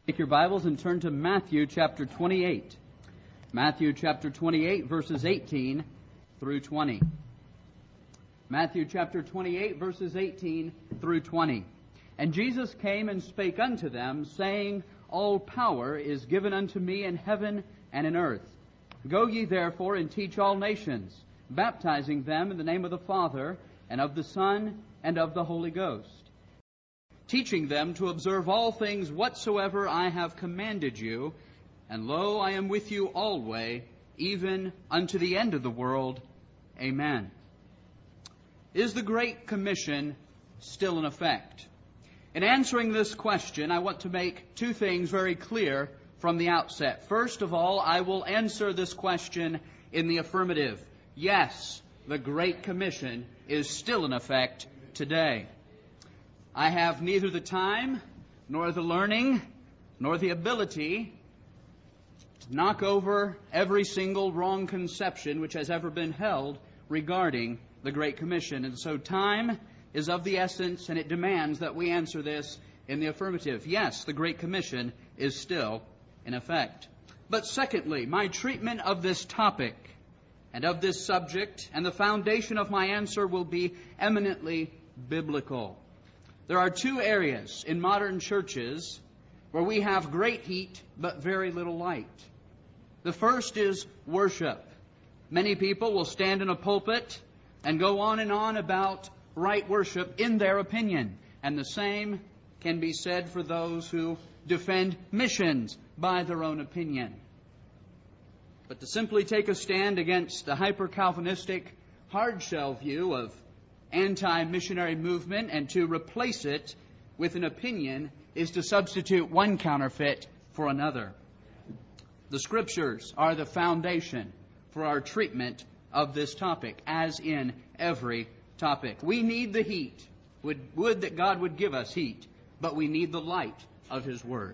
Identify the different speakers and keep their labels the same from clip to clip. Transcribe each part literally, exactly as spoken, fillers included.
Speaker 1: Take your Bibles and turn to Matthew chapter twenty-eight. Matthew chapter twenty-eight, verses eighteen through twenty. Matthew chapter twenty-eight, verses eighteen through twenty. And Jesus came and spake unto them, saying, All power is given unto me in heaven and in earth. Go ye therefore and teach all nations, baptizing them in the name of the Father, and of the Son, and of the Holy Ghost, teaching them to observe all things whatsoever I have commanded you. And lo, I am with you alway, even unto the end of the world. Amen. Is the Great Commission still in effect? In answering this question, I want to make two things very clear from the outset. First of all, I will answer this question in the affirmative. Yes, the Great Commission is still in effect today. I have neither the time, nor the learning, nor the ability to knock over every single wrong conception which has ever been held regarding the Great Commission. And so time is of the essence, and it demands that we answer this in the affirmative. Yes, the Great Commission is still in effect. But secondly, my treatment of this topic and of this subject and the foundation of my answer will be eminently biblical. There are two areas in modern churches where we have great heat but very little light. The first is worship. Many people will stand in a pulpit and go on and on about right worship in their opinion. And the same can be said for those who defend missions by their own opinion. But to simply take a stand against the hyper-Calvinistic hard-shell view of anti-missionary movement and to replace it with an opinion is to substitute one counterfeit for another. The Scriptures are the foundation for our treatment of this topic, as in every topic. We need the heat. Would, would that God would give us heat, but we need the light of His Word.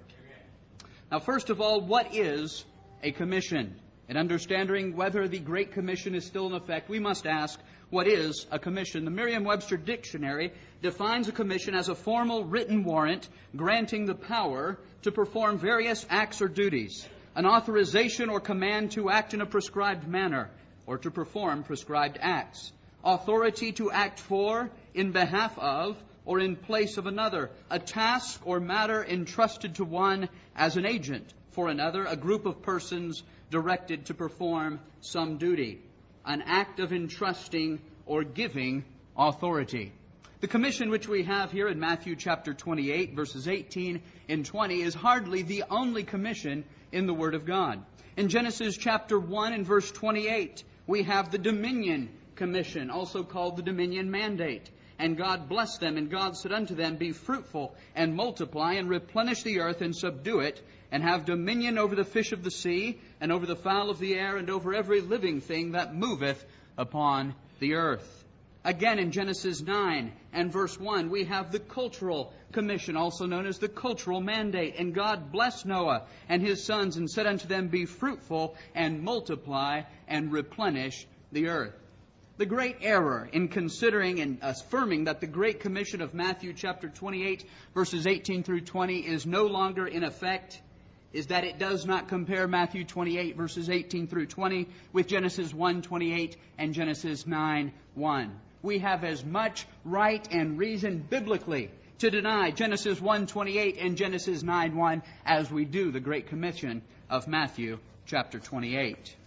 Speaker 1: Now, first of all, what is a commission? In understanding whether the Great Commission is still in effect, we must ask, what is a commission? The Merriam-Webster Dictionary defines a commission as a formal written warrant granting the power to perform various acts or duties, an authorization or command to act in a prescribed manner, or to perform prescribed acts, authority to act for, in behalf of, or in place of another, a task or matter entrusted to one as an agent for another, a group of persons directed to perform some duty, an act of entrusting or giving authority. The commission which we have here in Matthew chapter twenty-eight, verses eighteen and twenty, is hardly the only commission in the Word of God. In Genesis chapter one and verse twenty-eight, we have the dominion commission, also called the dominion mandate. And God blessed them, and God said unto them, Be fruitful, and multiply, and replenish the earth, and subdue it, and have dominion over the fish of the sea, and over the fowl of the air, and over every living thing that moveth upon the earth. Again, in Genesis nine and verse one, we have the cultural commission, also known as the cultural mandate. And God blessed Noah and his sons, and said unto them, Be fruitful, and multiply, and replenish the earth. The great error in considering and affirming that the Great Commission of Matthew chapter twenty-eight, verses eighteen through twenty, is no longer in effect is that it does not compare Matthew twenty-eight, verses eighteen through twenty, with Genesis one twenty-eight and Genesis nine one. We have as much right and reason biblically to deny Genesis one twenty-eight and Genesis nine one as we do the Great Commission of Matthew chapter twenty-eight.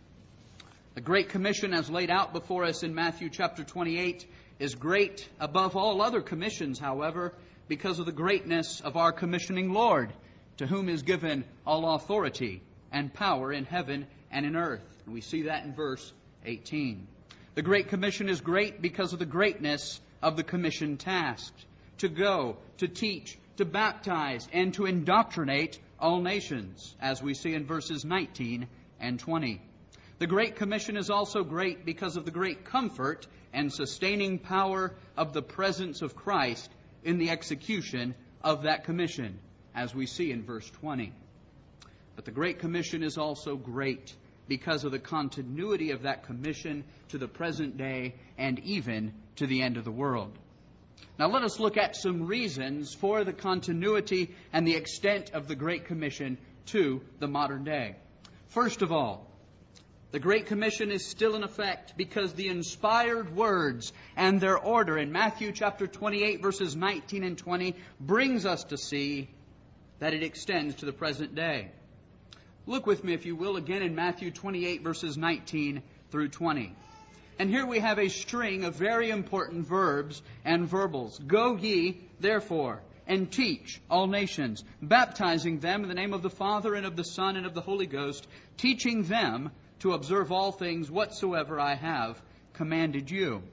Speaker 1: The Great Commission, as laid out before us in Matthew chapter twenty-eight, is great above all other commissions, however, because of the greatness of our commissioning Lord, to whom is given all authority and power in heaven and in earth. And we see that in verse eighteen. The Great Commission is great because of the greatness of the commission tasked, to go, to teach, to baptize, and to indoctrinate all nations, as we see in verses nineteen and twenty. The Great Commission is also great because of the great comfort and sustaining power of the presence of Christ in the execution of that commission, as we see in verse twenty. But the Great Commission is also great because of the continuity of that commission to the present day and even to the end of the world. Now let us look at some reasons for the continuity and the extent of the Great Commission to the modern day. First of all, the Great Commission is still in effect because the inspired words and their order in Matthew chapter twenty-eight, verses nineteen and twenty, brings us to see that it extends to the present day. Look with me, if you will, again in Matthew twenty-eight, verses nineteen through twenty. And here we have a string of very important verbs and verbals. Go ye, therefore, and teach all nations, baptizing them in the name of the Father and of the Son and of the Holy Ghost, teaching them to observe all things whatsoever I have commanded you.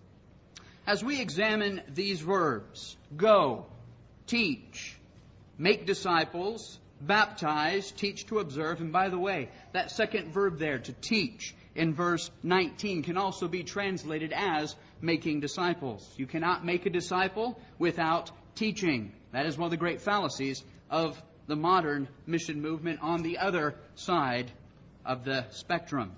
Speaker 1: As we examine these verbs, go, teach, make disciples, baptize, teach to observe, and by the way, that second verb there, to teach, in verse nineteen, can also be translated as making disciples. You cannot make a disciple without teaching. That is one of the great fallacies of the modern mission movement on the other side of the spectrum.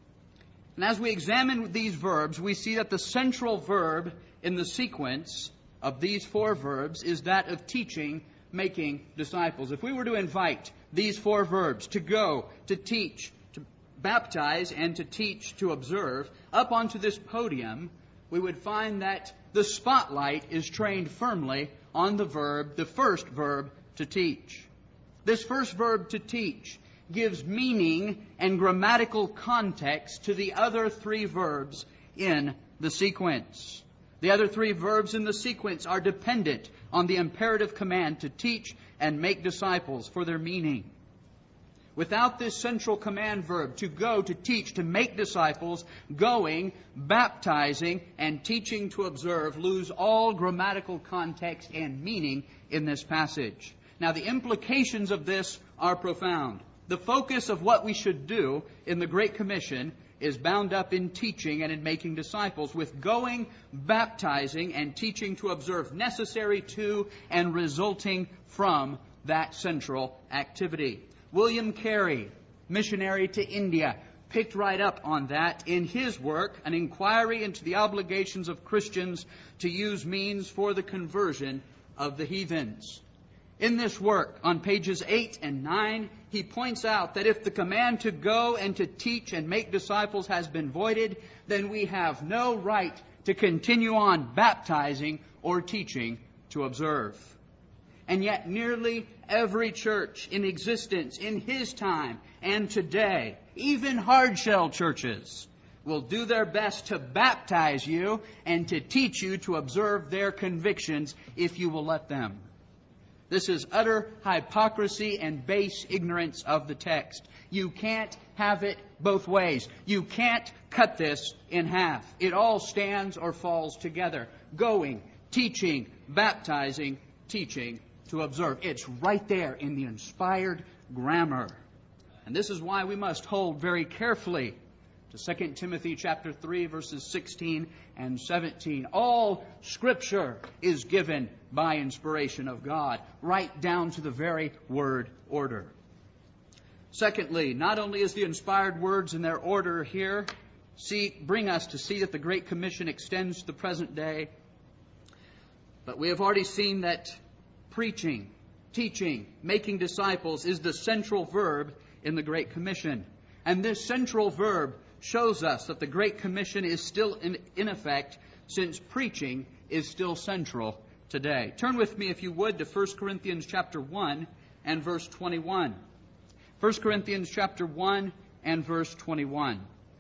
Speaker 1: And as we examine these verbs, we see that the central verb in the sequence of these four verbs is that of teaching, making disciples. If we were to invite these four verbs, to go, to teach, to baptize, and to teach, to observe, up onto this podium, we would find that the spotlight is trained firmly on the verb, the first verb, to teach. This first verb, to teach, gives meaning and grammatical context to the other three verbs in the sequence. The other three verbs in the sequence are dependent on the imperative command to teach and make disciples for their meaning. Without this central command verb, to go, to teach, to make disciples, going, baptizing, and teaching to observe lose all grammatical context and meaning in this passage. Now, the implications of this are profound. The focus of what we should do in the Great Commission is bound up in teaching and in making disciples, with going, baptizing, and teaching to observe necessary to and resulting from that central activity. William Carey, missionary to India, picked right up on that in his work, An Inquiry into the Obligations of Christians to Use Means for the Conversion of the Heathens. In this work, on pages eight and nine, he points out that if the command to go and to teach and make disciples has been voided, then we have no right to continue on baptizing or teaching to observe. And yet nearly every church in existence in his time and today, even hard-shell churches, will do their best to baptize you and to teach you to observe their convictions if you will let them. This is utter hypocrisy and base ignorance of the text. You can't have it both ways. You can't cut this in half. It all stands or falls together. Going, teaching, baptizing, teaching to observe. It's right there in the inspired grammar. And this is why we must hold very carefully to Second Timothy chapter three, verses sixteen and seventeen. All Scripture is given by inspiration of God, right down to the very word order. Secondly, not only is the inspired words in their order here see, bring us to see that the Great Commission extends to the present day, but we have already seen that preaching, teaching, making disciples is the central verb in the Great Commission. And this central verb shows us that the Great Commission is still in, in effect, since preaching is still central today. Turn with me, if you would, to First Corinthians chapter one and verse twenty-one. First Corinthians chapter one and verse twenty-one.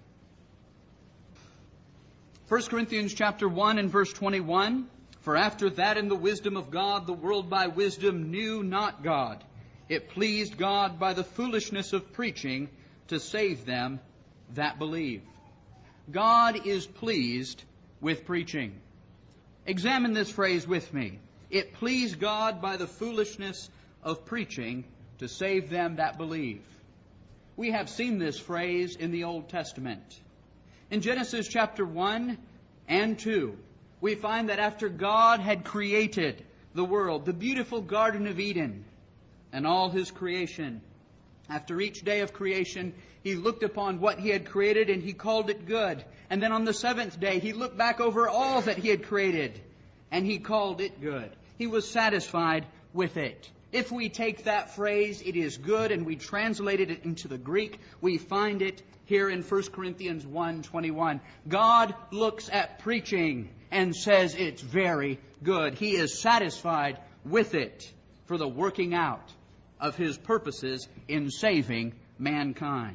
Speaker 1: First Corinthians chapter one and verse twenty-one. For after that in the wisdom of God, the world by wisdom knew not God. It pleased God by the foolishness of preaching to save them that believe. God is pleased with preaching. Examine this phrase with me. It pleased God by the foolishness of preaching to save them that believe. We have seen this phrase in the Old Testament. In Genesis chapter one and two, we find that after God had created the world, the beautiful Garden of Eden, and all His creation, after each day of creation, He looked upon what He had created and He called it good. And then on the seventh day, He looked back over all that He had created and He called it good. He was satisfied with it. If we take that phrase, it is good, and we translate it into the Greek, we find it here in First Corinthians one twenty-one. God looks at preaching and says it's very good. He is satisfied with it for the working out of His purposes in saving mankind.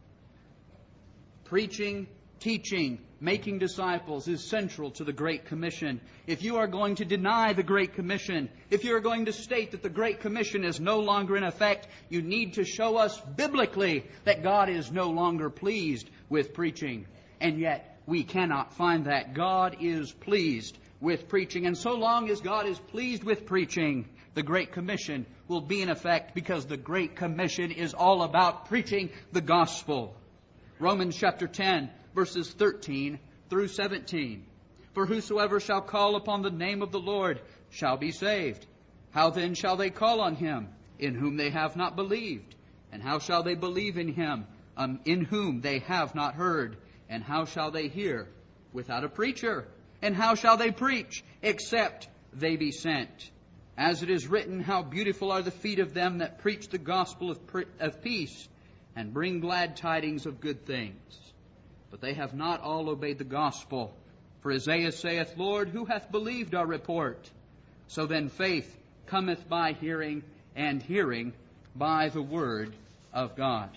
Speaker 1: Preaching, teaching, making disciples is central to the Great Commission. If you are going to deny the Great Commission, if you are going to state that the Great Commission is no longer in effect, you need to show us biblically that God is no longer pleased with preaching. And yet, we cannot find that. God is pleased with preaching. And so long as God is pleased with preaching, the Great Commission will be in effect, because the Great Commission is all about preaching the gospel. Romans chapter ten, verses thirteen through seventeen. For whosoever shall call upon the name of the Lord shall be saved. How then shall they call on Him, in whom they have not believed? And how shall they believe in Him, um, in whom they have not heard? And how shall they hear without a preacher? And how shall they preach, except they be sent? As it is written, how beautiful are the feet of them that preach the gospel of, pre- of peace, and bring glad tidings of good things. But they have not all obeyed the gospel. For Isaiah saith, Lord, who hath believed our report? So then faith cometh by hearing, and hearing by the word of God.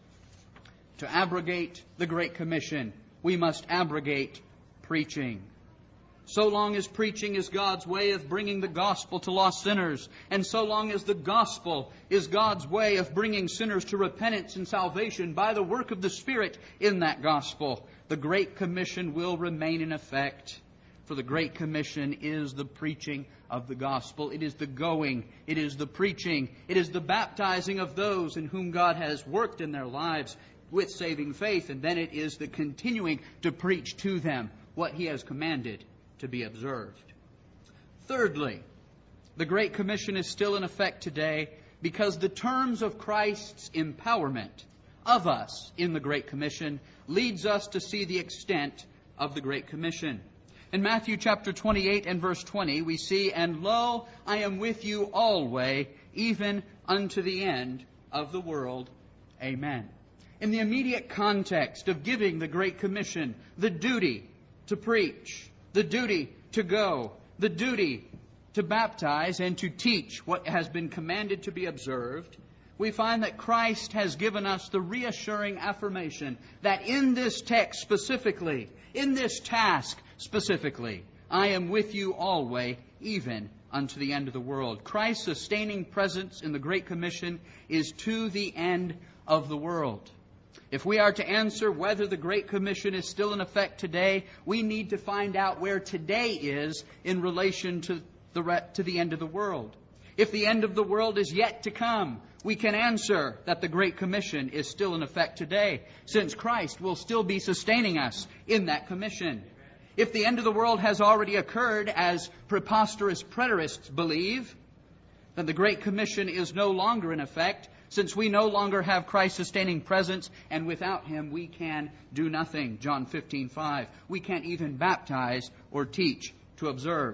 Speaker 1: To abrogate the Great Commission, we must abrogate preaching. So long as preaching is God's way of bringing the gospel to lost sinners, and so long as the gospel is God's way of bringing sinners to repentance and salvation by the work of the Spirit in that gospel, the Great Commission will remain in effect. For the Great Commission is the preaching of the gospel. It is the going. It is the preaching. It is the baptizing of those in whom God has worked in their lives with saving faith. And then it is the continuing to preach to them what He has commanded to be observed. Thirdly, the Great Commission is still in effect today because the terms of Christ's empowerment of us in the Great Commission leads us to see the extent of the Great Commission. In Matthew chapter twenty-eight and verse twenty, we see, And lo, I am with you always, even unto the end of the world. Amen. In the immediate context of giving the Great Commission, the duty to preach, the duty to go, the duty to baptize and to teach what has been commanded to be observed, we find that Christ has given us the reassuring affirmation that in this text specifically, in this task specifically, I am with you always, even unto the end of the world. Christ's sustaining presence in the Great Commission is to the end of the world. If we are to answer whether the Great Commission is still in effect today, we need to find out where today is in relation to the, re- to the end of the world. If the end of the world is yet to come, we can answer that the Great Commission is still in effect today, since Christ will still be sustaining us in that commission. If the end of the world has already occurred, as preposterous preterists believe, then the Great Commission is no longer in effect, since we no longer have Christ's sustaining presence, and without Him we can do nothing. John fifteen five. We can't even baptize or teach to observe.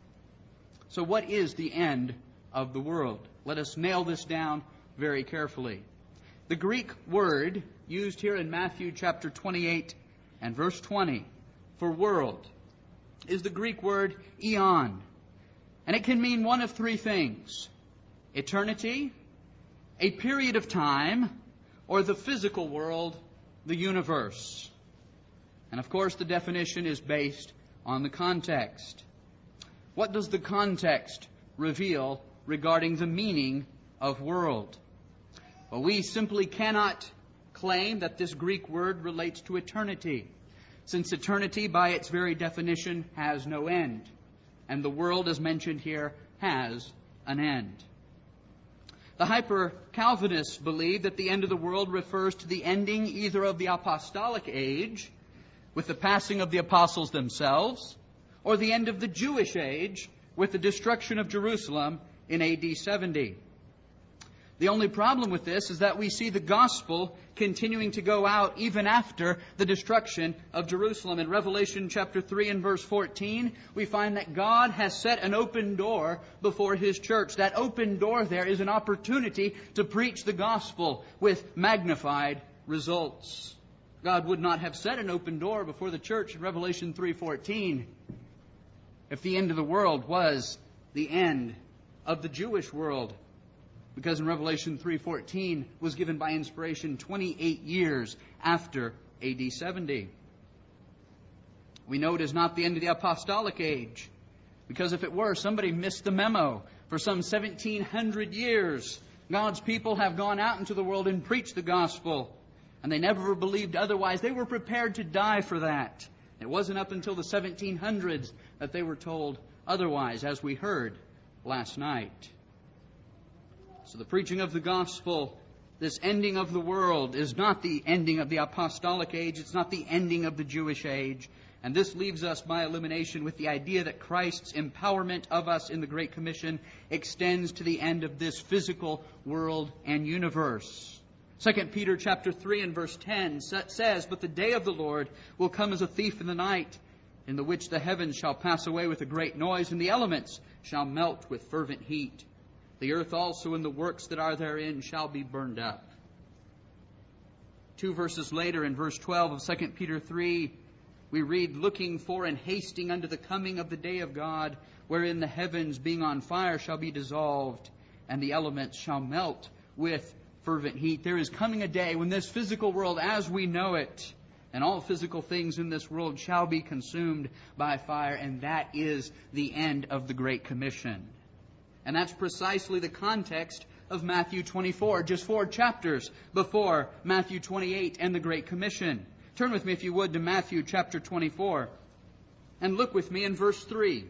Speaker 1: So what is the end of the world? Let us nail this down very carefully. The Greek word used here in Matthew chapter twenty-eight and verse twenty for world is the Greek word eon. And it can mean one of three things: eternity, a period of time, or the physical world, the universe. And of course, the definition is based on the context. What does the context reveal regarding the meaning of world? Well, we simply cannot claim that this Greek word relates to eternity, since eternity, by its very definition, has no end. And the world, as mentioned here, has an end. The hyper-Calvinists believe that the end of the world refers to the ending either of the apostolic age, with the passing of the apostles themselves, or the end of the Jewish age, with the destruction of Jerusalem in A D seventy. The only problem with this is that we see the gospel continuing to go out even after the destruction of Jerusalem. In Revelation chapter three and verse fourteen, we find that God has set an open door before His church. That open door there is an opportunity to preach the gospel with magnified results. God would not have set an open door before the church in Revelation three fourteen if the end of the world was the end of the Jewish world. Because in Revelation three fourteen was given by inspiration twenty-eight years after A D seventy. We know it is not the end of the apostolic age. Because if it were, somebody missed the memo. For some seventeen hundred years, God's people have gone out into the world and preached the gospel. And they never believed otherwise. They were prepared to die for that. It wasn't up until the seventeen hundreds that they were told otherwise, as we heard last night. So the preaching of the gospel, this ending of the world, is not the ending of the apostolic age. It's not the ending of the Jewish age. And this leaves us by elimination with the idea that Christ's empowerment of us in the Great Commission extends to the end of this physical world and universe. Second Peter chapter three and verse ten says, "But the day of the Lord will come as a thief in the night, in the which the heavens shall pass away with a great noise, and the elements shall melt with fervent heat. The earth also and the works that are therein shall be burned up." Two verses later, in verse twelve of Second Peter three, we read, "Looking for and hasting unto the coming of the day of God, wherein the heavens being on fire shall be dissolved, and the elements shall melt with fervent heat." There is coming a day when this physical world as we know it, and all physical things in this world, shall be consumed by fire, and that is the end of the Great Commission. And that's precisely the context of Matthew twenty-four, just four chapters before Matthew twenty-eight and the Great Commission. Turn with me, if you would, to Matthew chapter twenty-four, and look with me in verse three.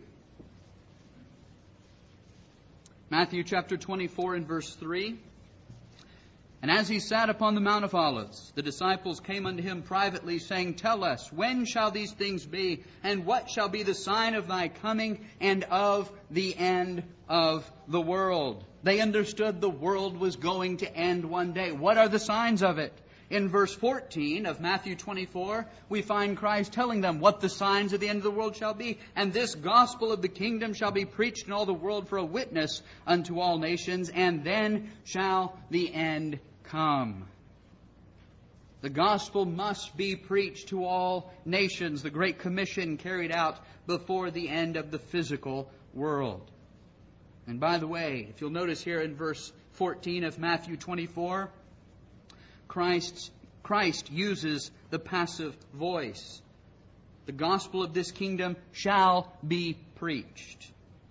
Speaker 1: Matthew chapter twenty-four and verse three. "And as he sat upon the Mount of Olives, the disciples came unto him privately, saying, Tell us, when shall these things be? And what shall be the sign of thy coming and of the end of the world?" They understood the world was going to end one day. What are the signs of it? In verse fourteen of Matthew twenty-four, we find Christ telling them what the signs of the end of the world shall be. "And this gospel of the kingdom shall be preached in all the world for a witness unto all nations, and then shall the end come." The gospel must be preached to all nations. The Great Commission carried out before the end of the physical world. And by the way, if you'll notice here in verse fourteen of Matthew twenty-four, Christ, Christ uses the passive voice. The gospel of this kingdom shall be preached.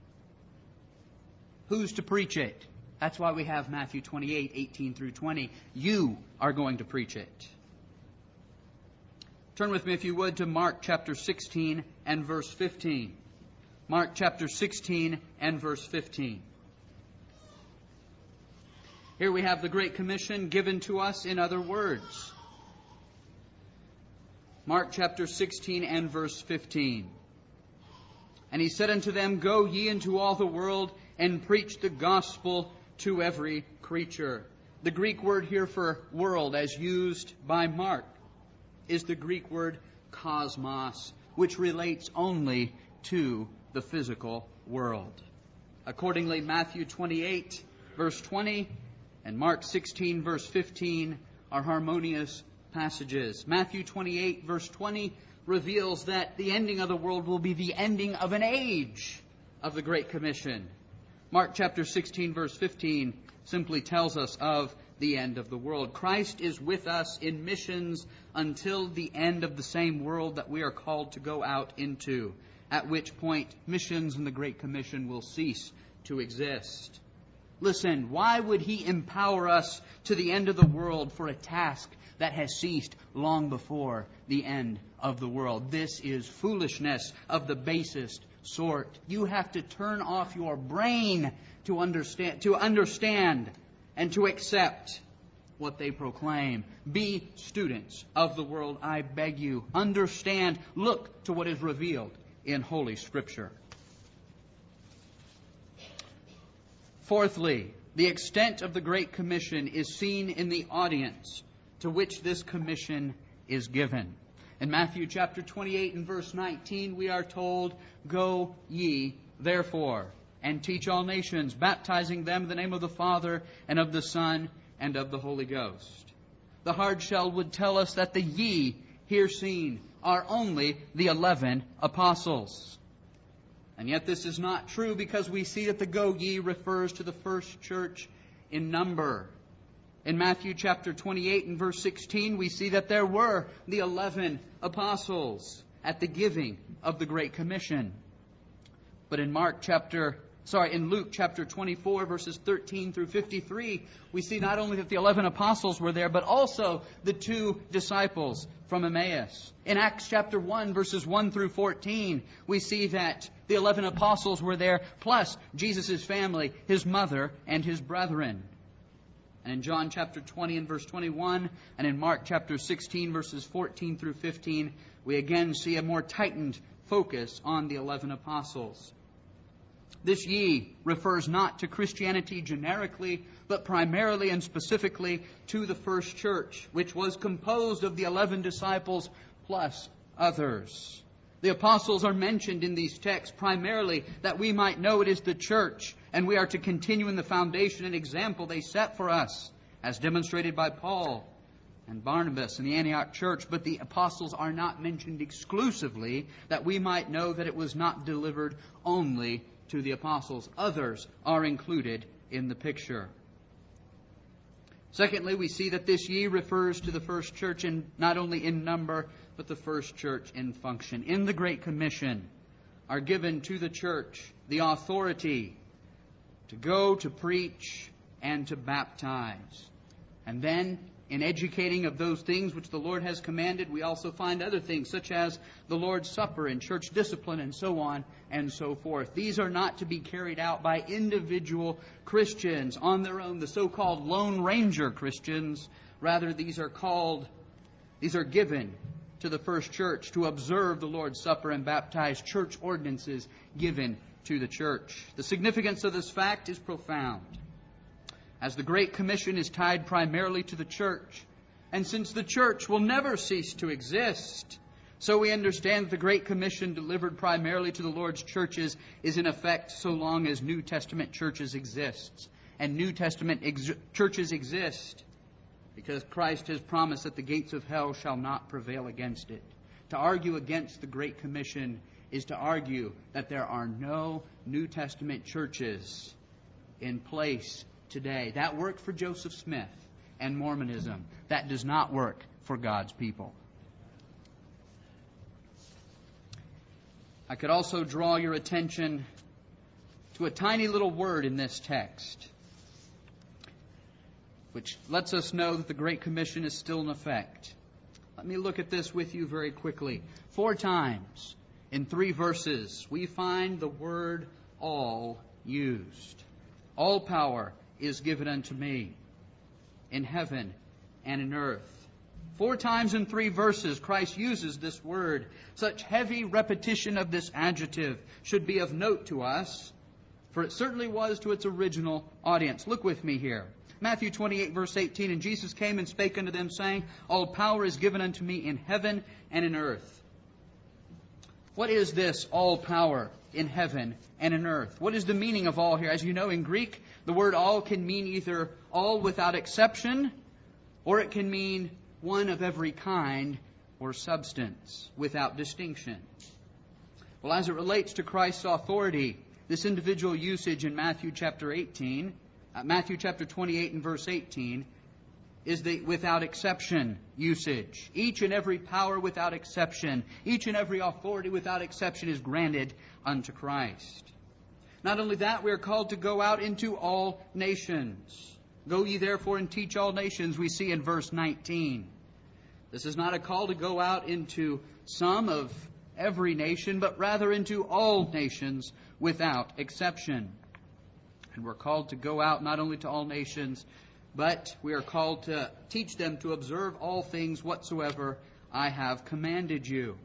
Speaker 1: Who's to preach it? That's why we have Matthew twenty-eight, eighteen through twenty. You are going to preach it. Turn with me, if you would, to Mark chapter sixteen and verse fifteen. Mark chapter sixteen and verse fifteen. Here we have the Great Commission given to us in other words. Mark chapter sixteen and verse fifteen. "And he said unto them, Go ye into all the world, and preach the gospel to every creature." The Greek word here for world, as used by Mark, is the Greek word cosmos, which relates only to the physical world. Accordingly, Matthew twenty-eight, verse twenty, and Mark sixteen, verse fifteen are harmonious passages. Matthew twenty-eight, verse twenty reveals that the ending of the world will be the ending of an age of the Great Commission. Mark chapter sixteen, verse fifteen simply tells us of the end of the world. Christ is with us in missions until the end of the same world that we are called to go out into, at which point missions and the Great Commission will cease to exist. Listen, why would He empower us to the end of the world for a task that has ceased long before the end of the world? This is foolishness of the basest sort. You have to turn off your brain to understand, to understand and to accept what they proclaim. Be students of the world, I beg you. Understand, look to what is revealed in Holy Scripture. Fourthly, The extent of the Great Commission is seen in the audience to which this commission is given. In Matthew chapter twenty-eight and verse nineteen, we are told, "Go ye, therefore, and teach all nations, baptizing them in the name of the Father, and of the Son, and of the Holy Ghost." The hard shell would tell us that the ye here seen are only the eleven apostles. And yet this is not true, because we see that the go ye refers to the first church in number. In Matthew chapter twenty-eight and verse sixteen, we see that there were the eleven apostles at the giving of the Great Commission. But in Mark chapter, sorry, in Luke chapter twenty-four, verses thirteen through fifty-three, we see not only that the eleven apostles were there, but also the two disciples from Emmaus. In Acts chapter one, verses one through fourteen, we see that the eleven apostles were there, plus Jesus' family, his mother, and his brethren. And in John chapter twenty and verse twenty-one, and in Mark chapter sixteen, verses fourteen through fifteen, we again see a more tightened focus on the eleven apostles. This ye refers not to Christianity generically, but primarily and specifically to the first church, which was composed of the eleven disciples plus others. The apostles are mentioned in these texts primarily that we might know it is the church, and we are to continue in the foundation and example they set for us, as demonstrated by Paul and Barnabas in the Antioch church. But the apostles are not mentioned exclusively that we might know that it was not delivered only to the apostles. Others are included in the picture. Secondly, we see that this ye refers to the first church in not only in number, but the first church in function. In the Great Commission are given to the church the authority to go, to preach, and to baptize. And then, in educating of those things which the Lord has commanded, we also find other things, such as the Lord's Supper and church discipline and so on and so forth. These are not to be carried out by individual Christians on their own, the so-called Lone Ranger Christians. Rather, these are called, these are given to the first church to observe the Lord's Supper and baptize, church ordinances given to the church. The significance of this fact is profound, as the Great Commission is tied primarily to the church. And since the church will never cease to exist, so we understand that the Great Commission delivered primarily to the Lord's churches is in effect so long as New Testament churches exist. And New Testament ex- churches exist because Christ has promised that the gates of hell shall not prevail against it. To argue against the Great Commission is to argue that there are no New Testament churches in place today. That worked for Joseph Smith and Mormonism. That does not work for God's people. I could also draw your attention to a tiny little word in this text, which lets us know that the Great Commission is still in effect. Let me look at this with you very quickly. Four times in three verses, we find the word all used. All power is given unto me in heaven and in earth. Four times in three verses, Christ uses this word. Such heavy repetition of this adjective should be of note to us, for it certainly was to its original audience. Look with me here. Matthew twenty-eight, verse eighteen, "And Jesus came and spake unto them, saying, All power is given unto me in heaven and in earth." What is this all power in heaven and in earth? What is the meaning of all here? As you know, in Greek, the word all can mean either all without exception, or it can mean one of every kind or substance without distinction. Well, as it relates to Christ's authority, this individual usage in Matthew chapter eighteen, uh, Matthew chapter twenty-eight and verse eighteen, is the without exception usage. Each and every power without exception, each and every authority without exception is granted unto Christ. Not only that, we are called to go out into all nations. Go ye therefore and teach all nations, we see in verse nineteen. This is not a call to go out into some of every nation, but rather into all nations without exception. And we're called to go out not only to all nations, but we are called to teach them to observe all things whatsoever I have commanded you.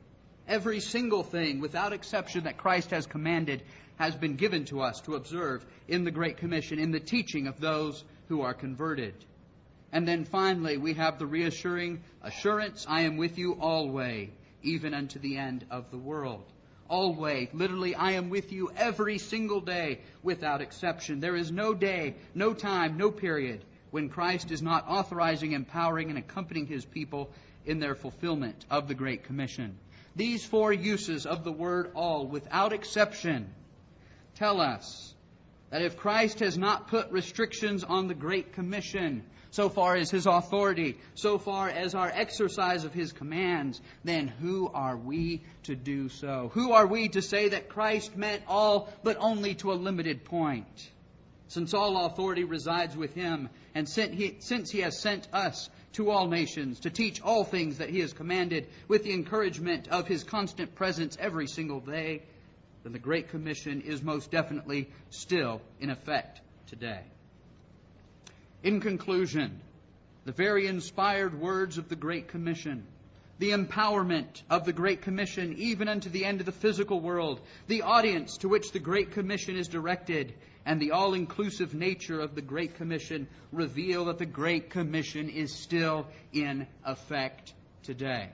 Speaker 1: Every single thing, without exception, that Christ has commanded has been given to us to observe in the Great Commission, in the teaching of those who are converted. And then finally, we have the reassuring assurance, I am with you always, even unto the end of the world. Always, literally, I am with you every single day, without exception. There is no day, no time, no period when Christ is not authorizing, empowering, and accompanying His people in their fulfillment of the Great Commission. These four uses of the word all, without exception, tell us that if Christ has not put restrictions on the Great Commission, so far as His authority, so far as our exercise of His commands, then who are we to do so? Who are we to say that Christ meant all, but only to a limited point? Since all authority resides with Him, and since He has sent us to all nations to teach all things that He has commanded, with the encouragement of His constant presence every single day, then the Great Commission is most definitely still in effect today. In conclusion, the very inspired words of the Great Commission, the empowerment of the Great Commission even unto the end of the physical world, the audience to which the Great Commission is directed, and the all-inclusive nature of the Great Commission reveal that the Great Commission is still in effect today.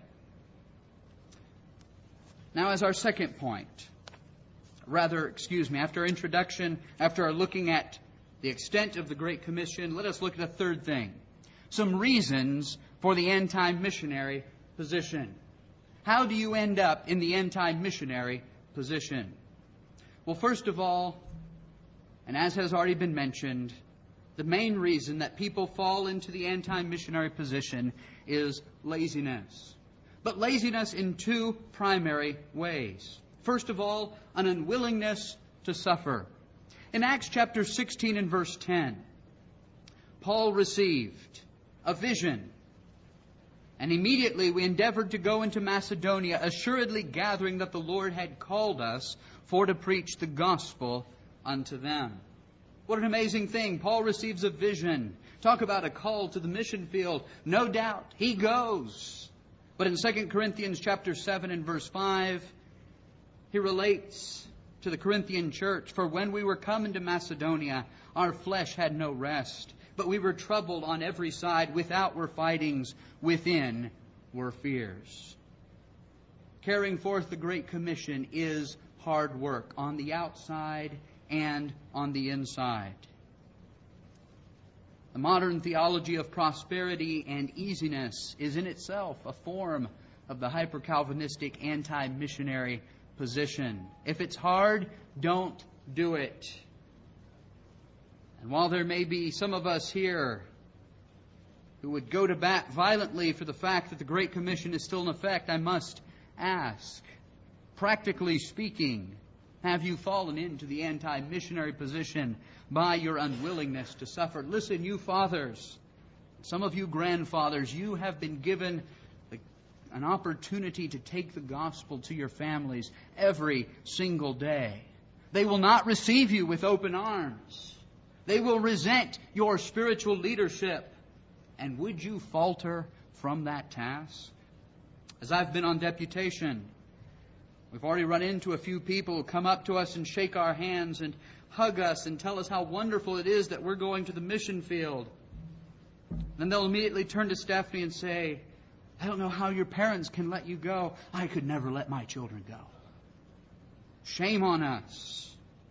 Speaker 1: Now, as our second point, rather, excuse me, after our introduction, after our looking at the extent of the Great Commission, let us look at a third thing. Some reasons for the end-time missionary position. How do you end up in the end-time missionary position? Well, first of all, and as has already been mentioned, the main reason that people fall into the end-time missionary position is laziness. But laziness in two primary ways. First of all, an unwillingness to suffer. In Acts chapter sixteen and verse ten, Paul received a vision, and immediately we endeavored to go into Macedonia, assuredly gathering that the Lord had called us for to preach the gospel unto them. What an amazing thing. Paul receives a vision. Talk about a call to the mission field. No doubt, he goes. But in Second Corinthians chapter seven and verse five, he relates to the Corinthian church, for when we were come into Macedonia, our flesh had no rest, but we were troubled on every side. Without were fightings, within were fears. Carrying forth the Great Commission is hard work on the outside and on the inside. The modern theology of prosperity and easiness is in itself a form of the hyper-Calvinistic anti-missionary position. If it's hard, don't do it. And while there may be some of us here who would go to bat violently for the fact that the Great Commission is still in effect, I must ask, practically speaking, have you fallen into the anti-missionary position by your unwillingness to suffer? Listen, you fathers, some of you grandfathers, you have been given an opportunity to take the gospel to your families every single day. They will not receive you with open arms. They will resent your spiritual leadership. And would you falter from that task? As I've been on deputation, we've already run into a few people who come up to us and shake our hands and hug us and tell us how wonderful it is that we're going to the mission field. Then they'll immediately turn to Stephanie and say, I don't know how your parents can let you go. I could never let my children go. Shame on us.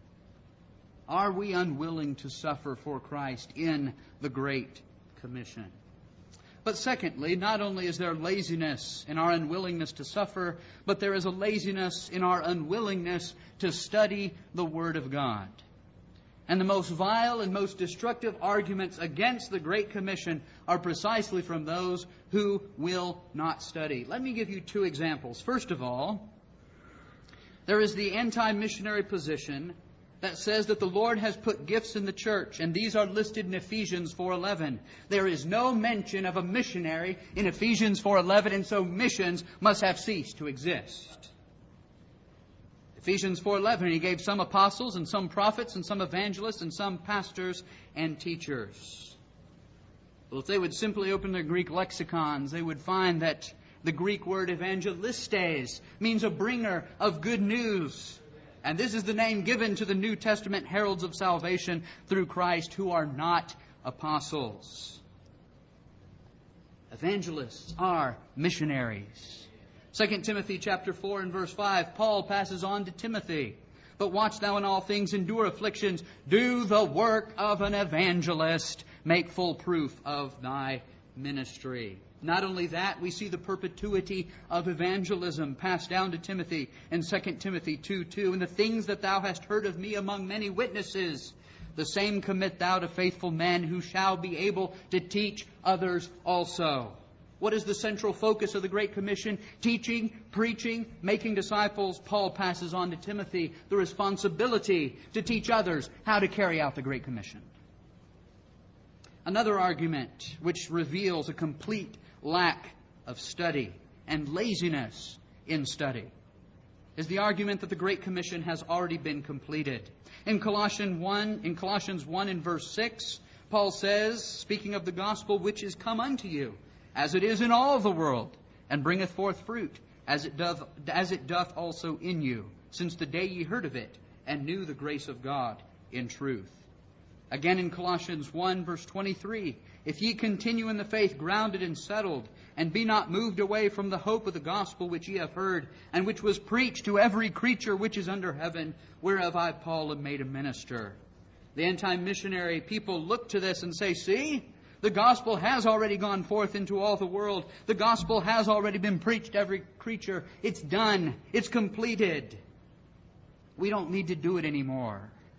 Speaker 1: Are we unwilling to suffer for Christ in the Great Commission? But secondly, not only is there laziness in our unwillingness to suffer, but there is a laziness in our unwillingness to study the Word of God. And the most vile and most destructive arguments against the Great Commission are precisely from those who will not study. Let me give you two examples. First of all, there is the anti-missionary position that says that the Lord has put gifts in the church, and these are listed in Ephesians four eleven. There is no mention of a missionary in Ephesians four eleven, and so missions must have ceased to exist. Ephesians four eleven, He gave some apostles and some prophets and some evangelists and some pastors and teachers. Well, if they would simply open their Greek lexicons, they would find that The Greek word evangelistes means a bringer of good news. And this is the name given to the New Testament heralds of salvation through Christ who are not apostles. Evangelists are missionaries. Second Timothy chapter four and verse five, Paul passes on to Timothy. But watch thou in all things, endure afflictions, do the work of an evangelist, make full proof of thy ministry. Not only that, we see the perpetuity of evangelism passed down to Timothy in Second Timothy two two. And the things that thou hast heard of me among many witnesses, the same commit thou to faithful men who shall be able to teach others also. What is the central focus of the Great Commission? Teaching, preaching, making disciples. Paul passes on to Timothy the responsibility to teach others how to carry out the Great Commission. Another argument which reveals a complete lack of study and laziness in study is the argument that the Great Commission has already been completed. In Colossians one, in Colossians one and verse six, Paul says, speaking of the gospel which is come unto you, as it is in all the world, and bringeth forth fruit, as it doth, as it doth also in you, since the day ye heard of it, and knew the grace of God in truth. Again in Colossians one, verse twenty-three, if ye continue in the faith, grounded and settled, and be not moved away from the hope of the gospel which ye have heard, and which was preached to every creature which is under heaven, whereof I, Paul, am made a minister. The end-time missionary people look to this and say, see, the gospel has already gone forth into all the world. The gospel has already been preached to every creature. It's done. It's completed. We don't need to do it anymore.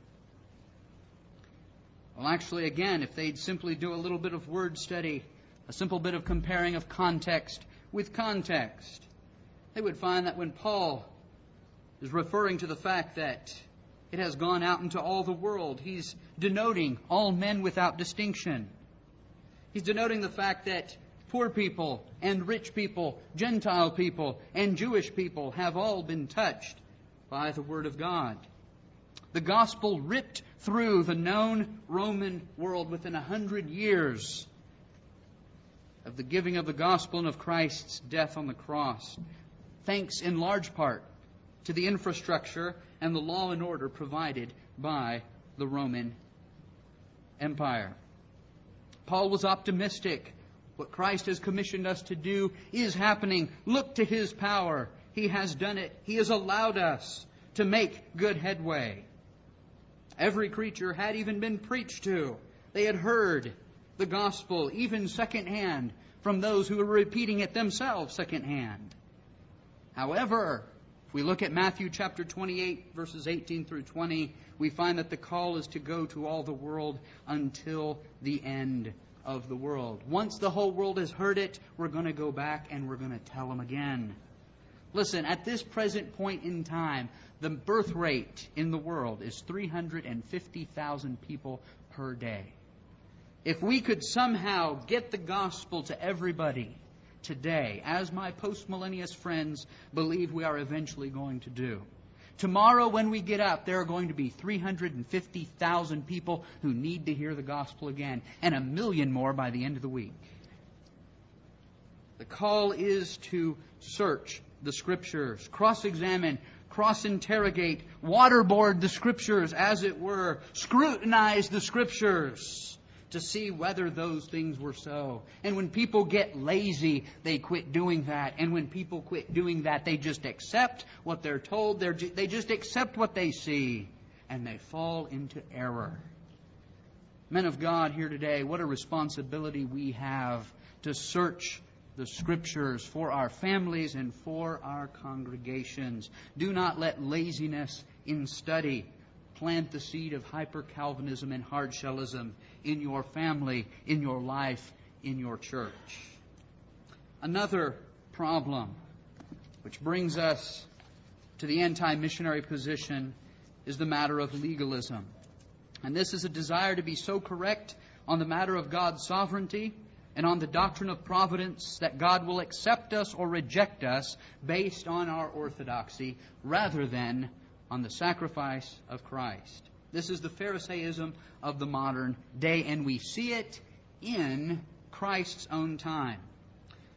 Speaker 1: Well, actually, again, if they'd simply do a little bit of word study, a simple bit of comparing of context with context, they would find that when Paul is referring to the fact that it has gone out into all the world, he's denoting all men without distinction. He's denoting the fact that poor people and rich people, Gentile people and Jewish people have all been touched by the Word of God. The gospel ripped through the known Roman world within a hundred years of the giving of the gospel and of Christ's death on the cross, thanks in large part to the infrastructure and the law and order provided by the Roman Empire. Paul was optimistic. What Christ has commissioned us to do is happening. Look to His power. He has done it. He has allowed us to make good headway. Every creature had even been preached to. They had heard the gospel, even secondhand, from those who were repeating it themselves secondhand. However, if we look at Matthew chapter twenty-eight, verses eighteen through twenty, we find that the call is to go to all the world until the end of the world. Once the whole world has heard it, we're going to go back and we're going to tell them again. Listen, at this present point in time, the birth rate in the world is three hundred fifty thousand people per day. If we could somehow get the gospel to everybody today, as my postmillennialist friends believe we are eventually going to do, tomorrow when we get up, there are going to be three hundred fifty thousand people who need to hear the gospel again, and a million more by the end of the week. The call is to search the Scriptures, cross-examine, cross-interrogate, waterboard the Scriptures, as it were, scrutinize the Scriptures to see whether those things were so. And when people get lazy, they quit doing that. And when people quit doing that, they just accept what they're told. They're ju- they just accept what they see. And they fall into error. Men of God here today, what a responsibility we have to search the Scriptures for our families and for our congregations. Do not let laziness in study plant the seed of hyper-Calvinism and hard-shellism in your family, in your life, in your church. Another problem which brings us to the anti-missionary position is the matter of legalism. And this is a desire to be so correct on the matter of God's sovereignty and on the doctrine of providence that God will accept us or reject us based on our orthodoxy rather than on the sacrifice of Christ. This is the Pharisaism of the modern day, and we see it in Christ's own time.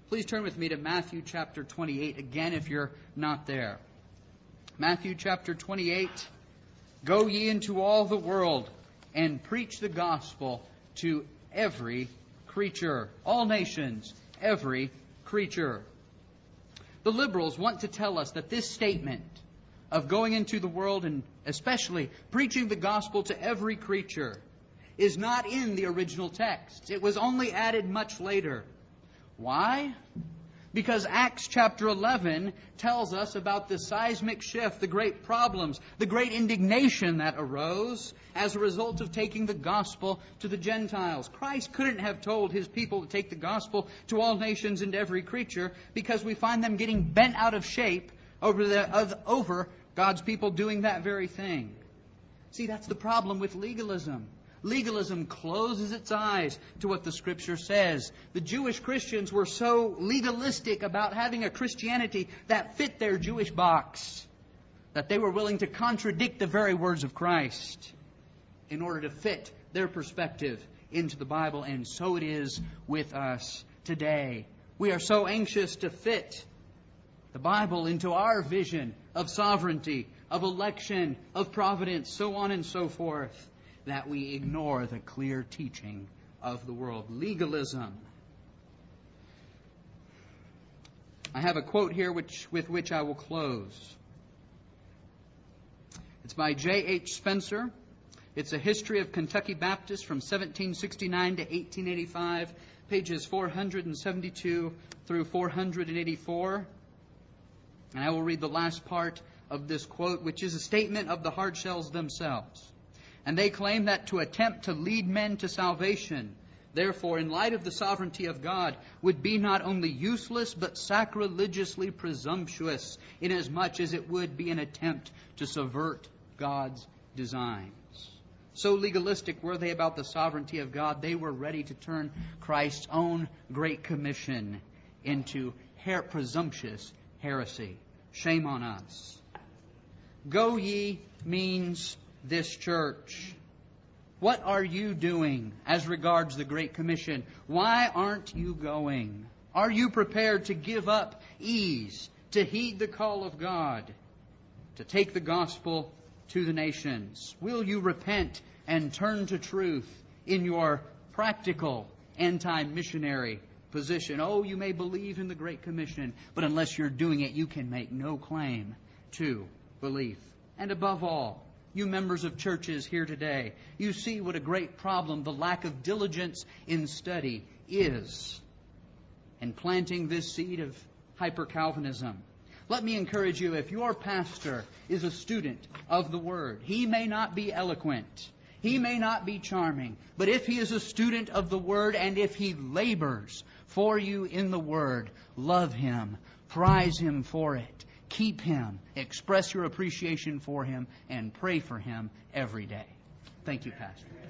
Speaker 1: Please turn with me to Matthew chapter twenty-eight again if you're not there. Matthew chapter twenty-eight. Go ye into all the world and preach the gospel to every creature. All nations, every creature. The liberals want to tell us that this statement of going into the world and especially preaching the gospel to every creature is not in the original text. It was only added much later. Why? Because Acts chapter eleven tells us about the seismic shift, the great problems, the great indignation that arose as a result of taking the gospel to the Gentiles. Christ couldn't have told His people to take the gospel to all nations and every creature because we find them getting bent out of shape over, the, over God's people doing that very thing. See, that's the problem with legalism. Legalism closes its eyes to what the Scripture says. The Jewish Christians were so legalistic about having a Christianity that fit their Jewish box that they were willing to contradict the very words of Christ in order to fit their perspective into the Bible. And so it is with us today. We are so anxious to fit the Bible into our vision of sovereignty, of election, of providence, so on and so forth, that we ignore the clear teaching of the world. Legalism. I have a quote here which, with which I will close. It's by J H Spencer. It's a history of Kentucky Baptists from seventeen sixty-nine to eighteen eighty-five, pages four hundred seventy-two through four hundred eighty-four. And I will read the last part of this quote, which is a statement of the Hardshells themselves. And they claim that to attempt to lead men to salvation, therefore, in light of the sovereignty of God, would be not only useless, but sacrilegiously presumptuous, inasmuch as it would be an attempt to subvert God's designs. So legalistic were they about the sovereignty of God, they were ready to turn Christ's own Great Commission into her- presumptuous heresy. Shame on us. Go ye means this church. What are you doing as regards the Great Commission? Why aren't you going? Are you prepared to give up ease, to heed the call of God, to take the gospel to the nations? Will you repent and turn to truth in your practical anti-missionary position? Oh, you may believe in the Great Commission, but unless you're doing it, you can make no claim to belief. And above all, you members of churches here today, you see what a great problem the lack of diligence in study is in planting this seed of hyper-Calvinism. Let me encourage you, if your pastor is a student of the Word, he may not be eloquent, he may not be charming, but if he is a student of the Word and if he labors for you in the Word, love him, prize him for it. Keep him, express your appreciation for him, and pray for him every day. Thank you, Pastor.